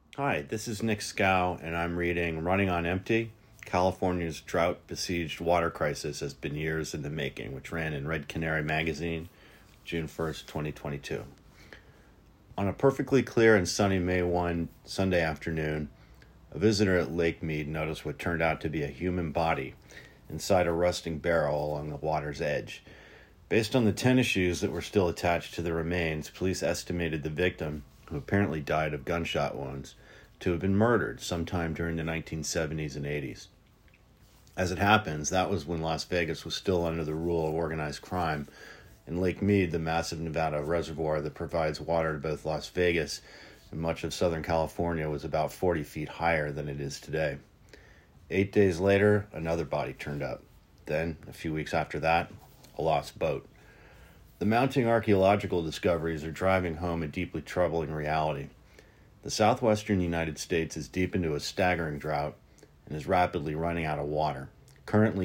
Hi, this is Nick Scow, and I'm reading Running on Empty. California's drought besieged water crisis has been years in the making, which ran in Red Canary magazine, June 1st, 2022. On a perfectly clear and sunny May 1 Sunday afternoon, a visitor at Lake Mead noticed what turned out to be a human body inside a rusting barrel along the water's edge. Based on the tennis shoes that were still attached to the remains, police estimated the victim, who apparently died of gunshot wounds, to have been murdered sometime during the 1970s and 80s. As it happens, that was when Las Vegas was still under the rule of organized crime, and Lake Mead, the massive Nevada reservoir that provides water to both Las Vegas and much of Southern California, was about 40 feet higher than it is today. 8 days later, another body turned up. Then, a few weeks after that, a lost boat. The mounting archaeological discoveries are driving home a deeply troubling reality. The southwestern United States is deep into a staggering drought and is rapidly running out of water. Currently,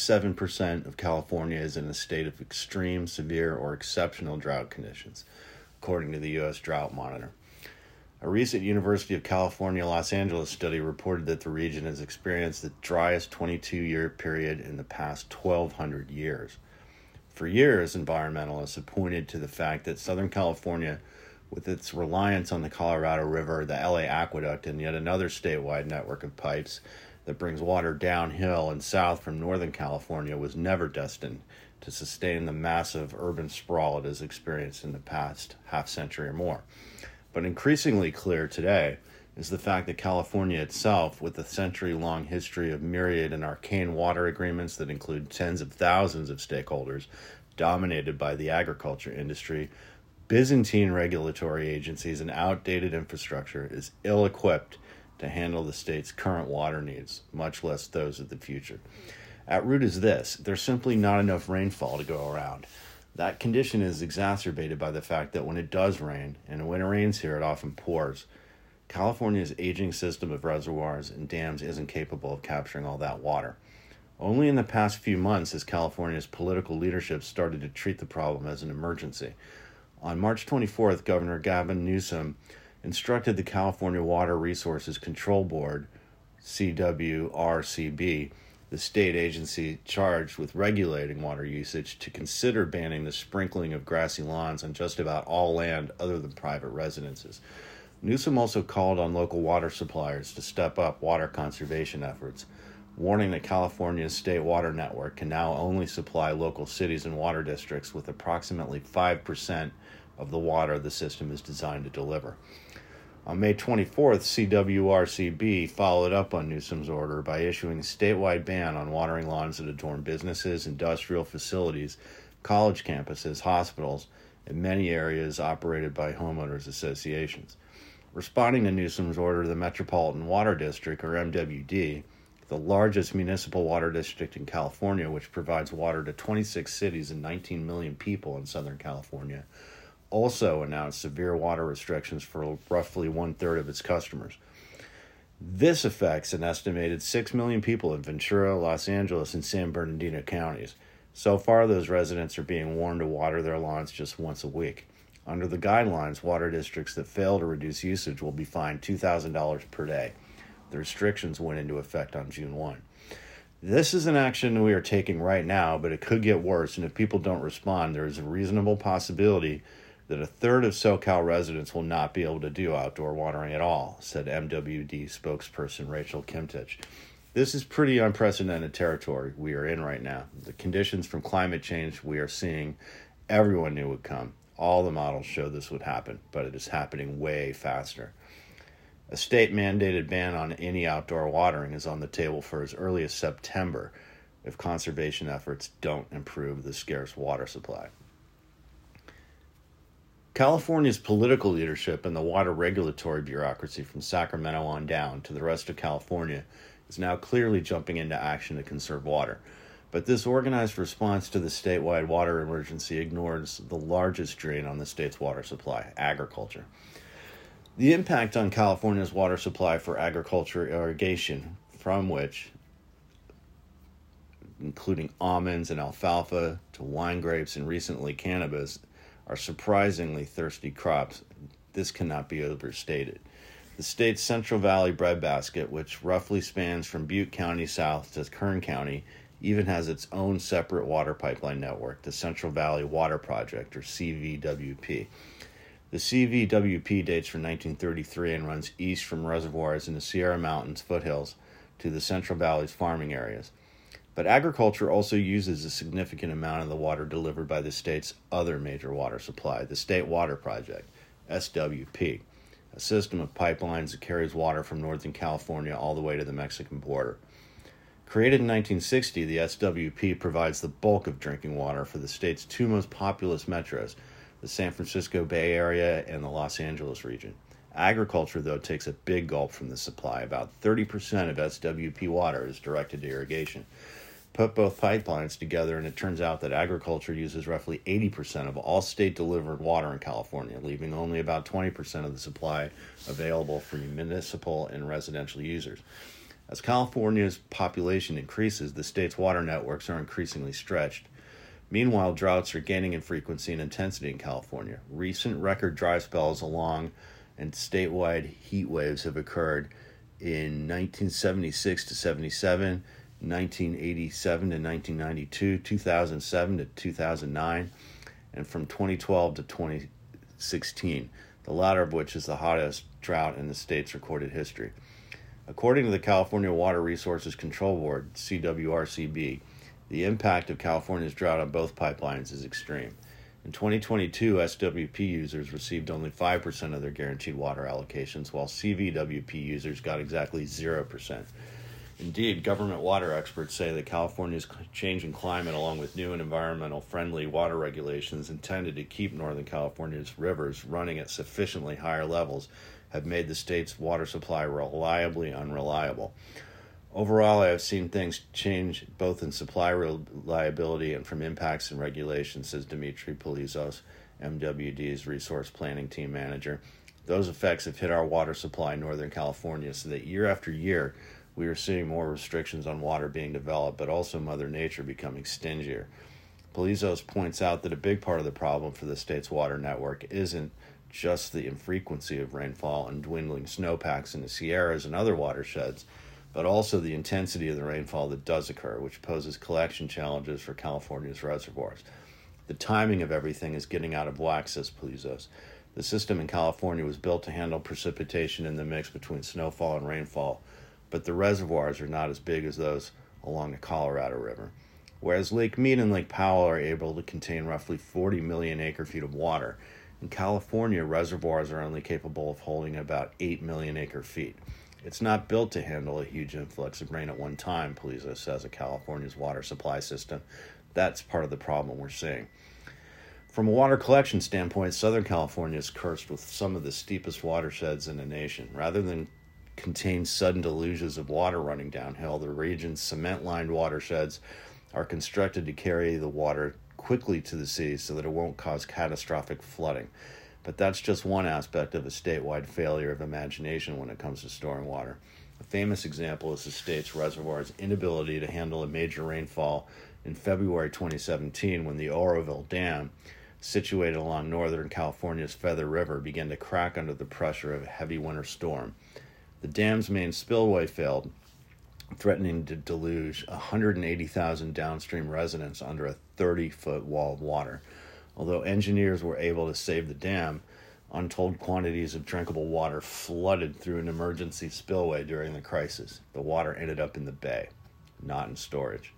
97% of California is in a state of extreme, severe, or exceptional drought conditions, according to the U.S. Drought Monitor. A recent University of California Los Angeles study reported that the region has experienced the driest 22-year period in the past 1,200 years. For years, environmentalists have pointed to the fact that Southern California, with its reliance on the Colorado River, the LA Aqueduct, and yet another statewide network of pipes that brings water downhill and south from Northern California, was never destined to sustain the massive urban sprawl it has experienced in the past half century or more. But increasingly clear today is the fact that California itself, with a century-long history of myriad and arcane water agreements that include tens of thousands of stakeholders, dominated by the agriculture industry, Byzantine regulatory agencies, and outdated infrastructure, is ill-equipped to handle the state's current water needs, much less those of the future. At root is this: there's simply not enough rainfall to go around. That condition is exacerbated by the fact that when it does rain, and when it rains here, it often pours, California's aging system of reservoirs and dams isn't capable of capturing all that water. Only in the past few months has California's political leadership started to treat the problem as an emergency. On March 24th, Governor Gavin Newsom instructed the California Water Resources Control Board, CWRCB, the state agency charged with regulating water usage, to consider banning the sprinkling of grassy lawns on just about all land other than private residences. Newsom also called on local water suppliers to step up water conservation efforts, warning that California's state water network can now only supply local cities and water districts with approximately 5% of the water the system is designed to deliver. On May 24th, CWRCB followed up on Newsom's order by issuing a statewide ban on watering lawns that adorn businesses, industrial facilities, college campuses, hospitals, and many areas operated by homeowners associations. Responding to Newsom's order, the Metropolitan Water District, or MWD, the largest municipal water district in California, which provides water to 26 cities and 19 million people in Southern California, also announced severe water restrictions for roughly one-third of its customers. This affects an estimated 6 million people in Ventura, Los Angeles, and San Bernardino counties. So far, those residents are being warned to water their lawns just once a week. Under the guidelines, water districts that fail to reduce usage will be fined $2,000 per day. The restrictions went into effect on June 1. This is an action we are taking right now, but it could get worse, and if people don't respond, there is a reasonable possibility that a third of SoCal residents will not be able to do outdoor watering at all, said MWD spokesperson Rachel Kimtich. This is pretty unprecedented territory we are in right now. The conditions from climate change we are seeing, everyone knew would come. All the models show this would happen, but it is happening way faster. A state-mandated ban on any outdoor watering is on the table for as early as September if conservation efforts don't improve the scarce water supply. California's political leadership and the water regulatory bureaucracy from Sacramento on down to the rest of California is now clearly jumping into action to conserve water. But this organized response to the statewide water emergency ignores the largest drain on the state's water supply: agriculture. The impact on California's water supply for agriculture irrigation, from which, including almonds and alfalfa to wine grapes and recently cannabis, are surprisingly thirsty crops. This cannot be overstated. The state's Central Valley breadbasket, which roughly spans from Butte County south to Kern County, even has its own separate water pipeline network, the Central Valley Water Project, or CVWP. The CVWP dates from 1933 and runs east from reservoirs in the Sierra Mountains foothills to the Central Valley's farming areas. But agriculture also uses a significant amount of the water delivered by the state's other major water supply, the State Water Project, SWP, a system of pipelines that carries water from Northern California all the way to the Mexican border. Created in 1960, the SWP provides the bulk of drinking water for the state's two most populous metros, the San Francisco Bay Area and the Los Angeles region. Agriculture, though, takes a big gulp from the supply. About 30% of SWP water is directed to irrigation. Put both pipelines together, and it turns out that agriculture uses roughly 80% of all state-delivered water in California, leaving only about 20% of the supply available for municipal and residential users. As California's population increases, the state's water networks are increasingly stretched. Meanwhile, droughts are gaining in frequency and intensity in California. Recent record dry spells along and statewide heat waves have occurred in 1976 to 77, 1987 to 1992, 2007 to 2009, and from 2012 to 2016, the latter of which is the hottest drought in the state's recorded history. According to the California Water Resources Control Board, CWRCB, the impact of California's drought on both pipelines is extreme. In 2022, SWP users received only 5% of their guaranteed water allocations, while CVWP users got exactly 0%. Indeed, government water experts say that California's changing climate, along with new and environmental-friendly water regulations intended to keep Northern California's rivers running at sufficiently higher levels, have made the state's water supply reliably unreliable. Overall, I have seen things change both in supply reliability and from impacts and regulations, says Dimitri Polizos, MWD's resource planning team manager. Those effects have hit our water supply in Northern California, so that year after year, we are seeing more restrictions on water being developed, but also Mother Nature becoming stingier. Polizos points out that a big part of the problem for the state's water network isn't just the infrequency of rainfall and dwindling snowpacks in the Sierras and other watersheds, but also the intensity of the rainfall that does occur, which poses collection challenges for California's reservoirs. The timing of everything is getting out of whack, says Polizos. The system in California was built to handle precipitation in the mix between snowfall and rainfall, but the reservoirs are not as big as those along the Colorado River. Whereas Lake Mead and Lake Powell are able to contain roughly 40 million acre-feet of water, in California, reservoirs are only capable of holding about 8 million acre-feet. It's not built to handle a huge influx of rain at one time, Polizos says, of California's water supply system. That's part of the problem we're seeing. From a water collection standpoint, Southern California is cursed with some of the steepest watersheds in the nation. Rather than contain sudden deluges of water running downhill, the region's cement-lined watersheds are constructed to carry the water quickly to the sea so that it won't cause catastrophic flooding. But that's just one aspect of a statewide failure of imagination when it comes to storing water. A famous example is the state's reservoir's inability to handle a major rainfall in February 2017 when the Oroville Dam, situated along Northern California's Feather River, began to crack under the pressure of a heavy winter storm. The dam's main spillway failed, threatening to deluge 180,000 downstream residents under a 30-foot wall of water. Although engineers were able to save the dam, untold quantities of drinkable water flooded through an emergency spillway during the crisis. The water ended up in the bay, not in storage.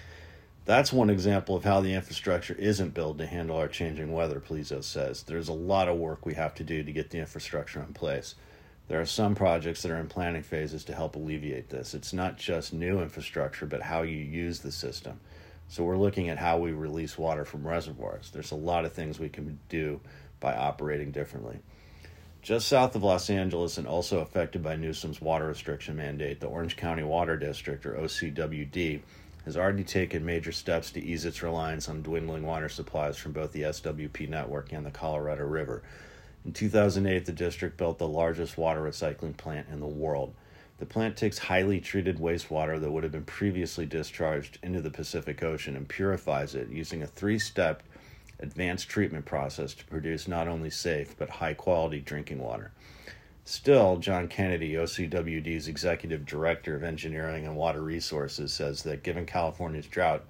That's one example of how the infrastructure isn't built to handle our changing weather, Polizos says. There's a lot of work we have to do to get the infrastructure in place. There are some projects that are in planning phases to help alleviate this. It's not just new infrastructure, but how you use the system. So we're looking at how we release water from reservoirs. There's a lot of things we can do by operating differently. Just south of Los Angeles and also affected by Newsom's water restriction mandate, the Orange County Water District, or OCWD, has already taken major steps to ease its reliance on dwindling water supplies from both the SWP network and the Colorado River. In 2008, the district built the largest water recycling plant in the world. The plant takes highly treated wastewater that would have been previously discharged into the Pacific Ocean and purifies it using a 3-step advanced treatment process to produce not only safe but high-quality drinking water. Still, John Kennedy, OCWD's Executive Director of Engineering and Water Resources, says that given California's drought,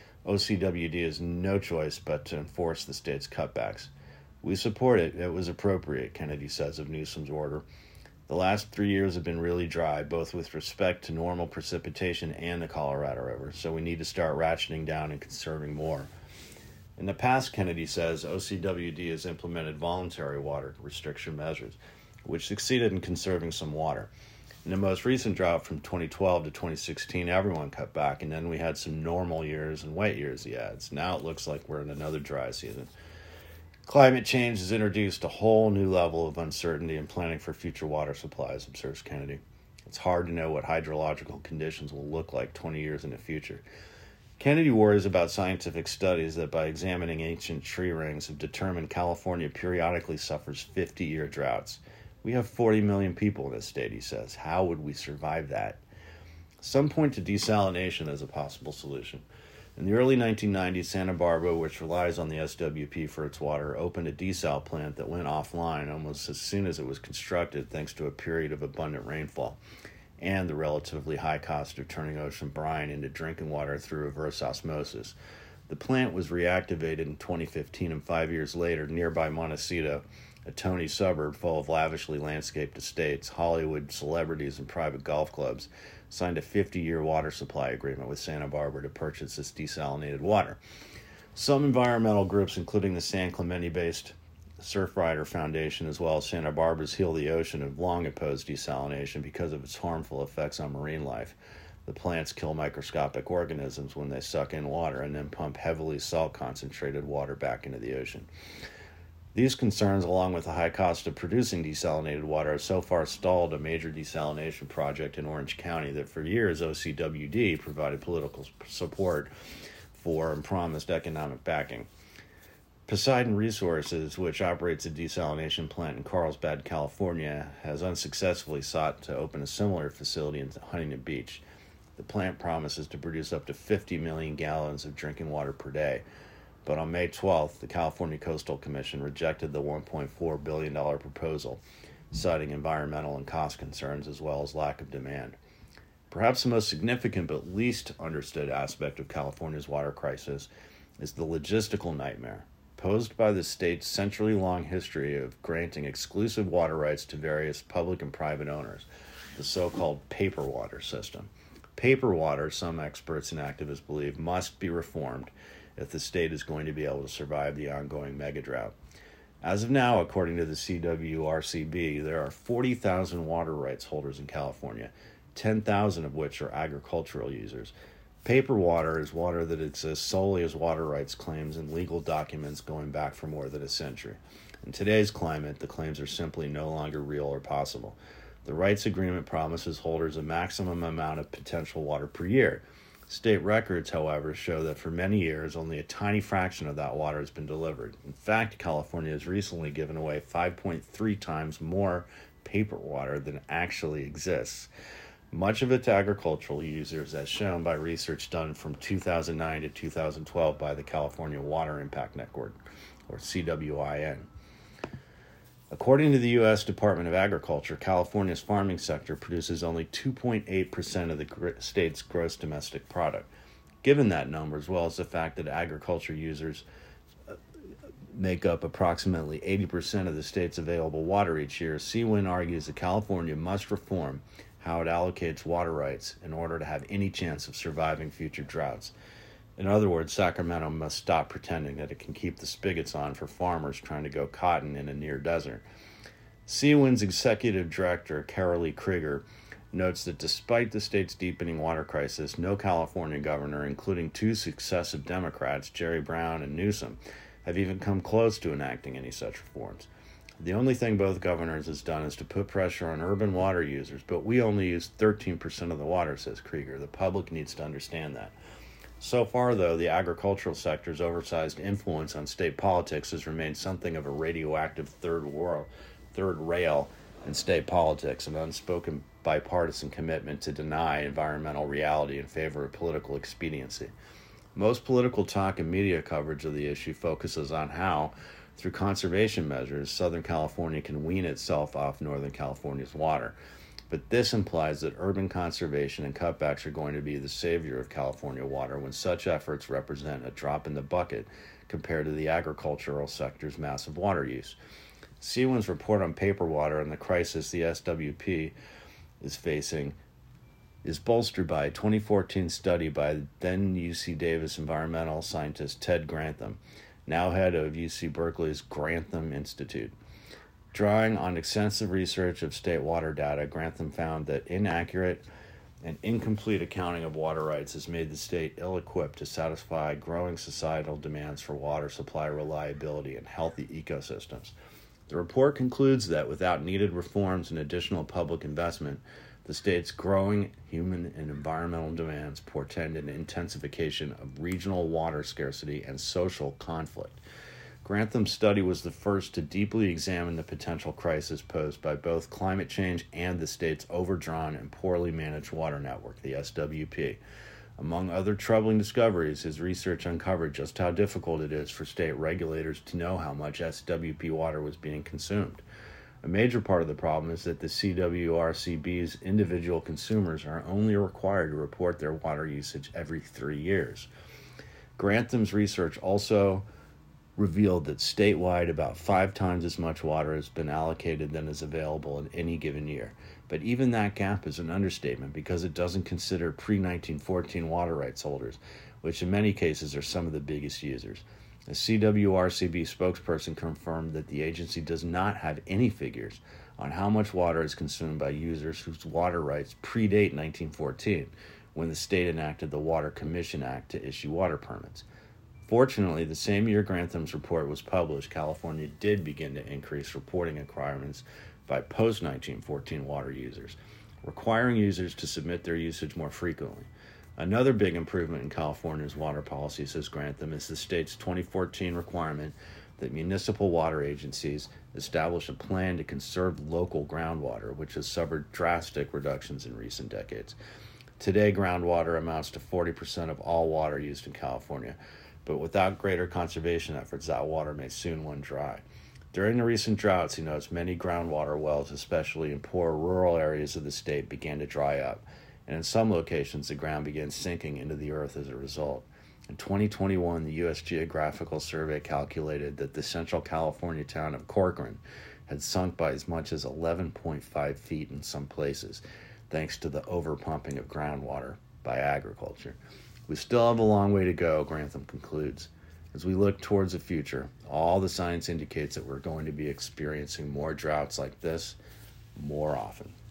OCWD has no choice but to enforce the state's cutbacks. We support it. It was appropriate, Kennedy says of Newsom's order. The last 3 years have been really dry, both with respect to normal precipitation and the Colorado River, so we need to start ratcheting down and conserving more. In the past, Kennedy says, OCWD has implemented voluntary water restriction measures, which succeeded in conserving some water. In the most recent drought from 2012 to 2016, everyone cut back, and then we had some normal years and wet years, he adds. Now it looks like we're in another dry season. Climate change has introduced a whole new level of uncertainty in planning for future water supplies, observes Kennedy. It's hard to know what hydrological conditions will look like 20 years in the future. Kennedy worries about scientific studies that, by examining ancient tree rings, have determined California periodically suffers 50-year droughts. We have 40 million people in this state, he says. How would we survive that? Some point to desalination as a possible solution. In the early 1990s, Santa Barbara, which relies on the SWP for its water, opened a desal plant that went offline almost as soon as it was constructed thanks to a period of abundant rainfall and the relatively high cost of turning ocean brine into drinking water through reverse osmosis. The plant was reactivated in 2015, and 5 years later, nearby Montecito, a Tony suburb full of lavishly landscaped estates, Hollywood celebrities, and private golf clubs, signed a 50-year water supply agreement with Santa Barbara to purchase this desalinated water. Some environmental groups, including the San Clemente-based Surfrider Foundation, as well as Santa Barbara's Heal the Ocean, have long opposed desalination because of its harmful effects on marine life. The plants kill microscopic organisms when they suck in water and then pump heavily salt-concentrated water back into the ocean. These concerns, along with the high cost of producing desalinated water, have so far stalled a major desalination project in Orange County that for years OCWD provided political support for and promised economic backing. Poseidon Resources, which operates a desalination plant in Carlsbad, California, has unsuccessfully sought to open a similar facility in Huntington Beach. The plant promises to produce up to 50 million gallons of drinking water per day. But on May 12th, the California Coastal Commission rejected the $1.4 billion proposal, citing environmental and cost concerns as well as lack of demand. Perhaps the most significant but least understood aspect of California's water crisis is the logistical nightmare posed by the state's century-long history of granting exclusive water rights to various public and private owners, the so-called paper water system. Paper water, some experts and activists believe, must be reformed if the state is going to be able to survive the ongoing megadrought. As of now, according to the CWRCB, there are 40,000 water rights holders in California, 10,000 of which are agricultural users. Paper water is water that exists solely as water rights claims in legal documents going back for more than a century. In today's climate, the claims are simply no longer real or possible. The rights agreement promises holders a maximum amount of potential water per year. State records, however, show that for many years, only a tiny fraction of that water has been delivered. In fact, California has recently given away 5.3 times more paper water than actually exists. Much of it to agricultural users, as shown by research done from 2009 to 2012 by the California Water Impact Network, or CWIN. According to the U.S. Department of Agriculture, California's farming sector produces only 2.8% of the state's gross domestic product. Given that number, as well as the fact that agriculture users make up approximately 80% of the state's available water each year, CWIN argues that California must reform how it allocates water rights in order to have any chance of surviving future droughts. In other words, Sacramento must stop pretending that it can keep the spigots on for farmers trying to go cotton in a near desert. CWIN's executive director, Carolee Krieger, notes that despite the state's deepening water crisis, no California governor, including two successive Democrats, Jerry Brown and Newsom, have even come close to enacting any such reforms. The only thing both governors has done is to put pressure on urban water users, but we only use 13% of the water, says Krieger. The public needs to understand that. So far, though, the agricultural sector's oversized influence on state politics has remained something of a radioactive third rail in state politics, an unspoken bipartisan commitment to deny environmental reality in favor of political expediency. Most political talk and media coverage of the issue focuses on how, Through conservation measures, Southern California can wean itself off Northern California's water. But this implies that urban conservation and cutbacks are going to be the savior of California water when such efforts represent a drop in the bucket compared to the agricultural sector's massive water use. CWEN's report on paper water and the crisis the SWP is facing is bolstered by a 2014 study by then UC Davis environmental scientist Ted Grantham, now head of UC Berkeley's Grantham Institute. Drawing on extensive research of state water data, Grantham found that inaccurate and incomplete accounting of water rights has made the state ill-equipped to satisfy growing societal demands for water supply reliability and healthy ecosystems. The report concludes that without needed reforms and additional public investment, the state's growing human and environmental demands portend an intensification of regional water scarcity and social conflict. Grantham's study was the first to deeply examine the potential crisis posed by both climate change and the state's overdrawn and poorly managed water network, the SWP. Among other troubling discoveries, his research uncovered just how difficult it is for state regulators to know how much SWP water was being consumed. A major part of the problem is that the CWRCB's individual consumers are only required to report their water usage every 3 years. Grantham's research also revealed that statewide about 5 times as much water has been allocated than is available in any given year. But even that gap is an understatement because it doesn't consider pre-1914 water rights holders, which in many cases are some of the biggest users. A CWRCB spokesperson confirmed that the agency does not have any figures on how much water is consumed by users whose water rights predate 1914, when the state enacted the Water Commission Act to issue water permits. Fortunately, the same year Grantham's report was published, California did begin to increase reporting requirements by post-1914 water users, requiring users to submit their usage more frequently. Another big improvement in California's water policy, says Grantham, is the state's 2014 requirement that municipal water agencies establish a plan to conserve local groundwater, which has suffered drastic reductions in recent decades. Today, groundwater amounts to 40% of all water used in California, but without greater conservation efforts, that water may soon run dry. During the recent droughts, he notes many groundwater wells, especially in poor rural areas of the state, began to dry up, and in some locations, the ground began sinking into the earth as a result. In 2021, the U.S. Geographical Survey calculated that the central California town of Corcoran had sunk by as much as 11.5 feet in some places, thanks to the overpumping of groundwater by agriculture. We still have a long way to go, Grantham concludes. As we look towards the future, all the science indicates that we're going to be experiencing more droughts like this more often.